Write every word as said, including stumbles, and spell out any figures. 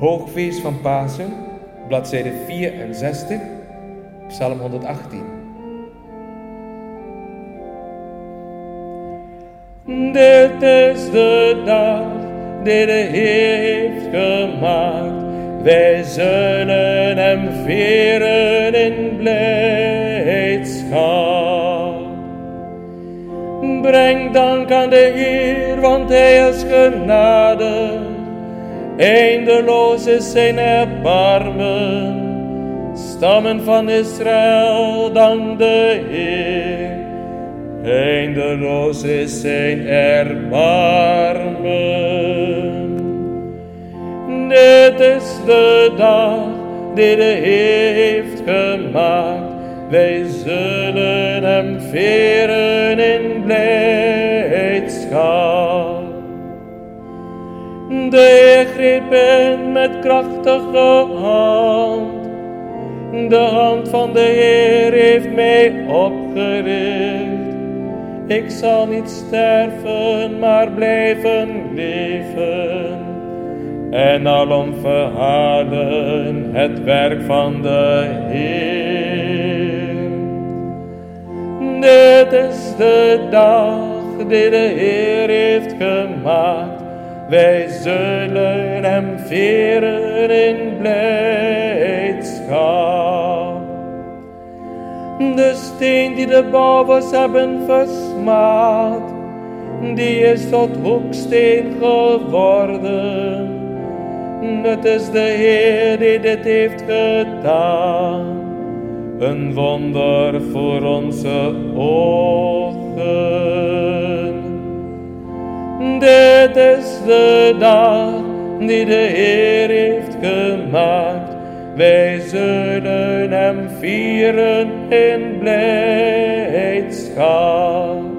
Hoogfeest van Pasen, bladzijde vierenzestig, Psalm honderdachttien. Dit is de dag die de Heer heeft gemaakt. Wij zullen hem vieren in blijdschap. Breng dank aan de Heer, want hij is genadig. Eindeloos is zijn erbarmen. Stammen van Israël, dank de Heer. Eindeloos is zijn erbarmen. Dit is de dag die de Heer heeft gemaakt. Wij zullen hem vieren in blijdschap. De Heer greep in met krachtige hand. De hand van de Heer heeft mij opgericht. Ik zal niet sterven, maar blijven leven. En alom verhalen het werk van de Heer. Dit is de dag die de Heer heeft gemaakt. Wij zullen hem vieren in blijdschap. De steen die de bouwers hebben versmaad, die is tot hoeksteen geworden. Het is de Heer die dit heeft gedaan, een wonder voor onze ogen. Dit is de dag die de Heer heeft gemaakt. Wij zullen hem vieren in blijdschap.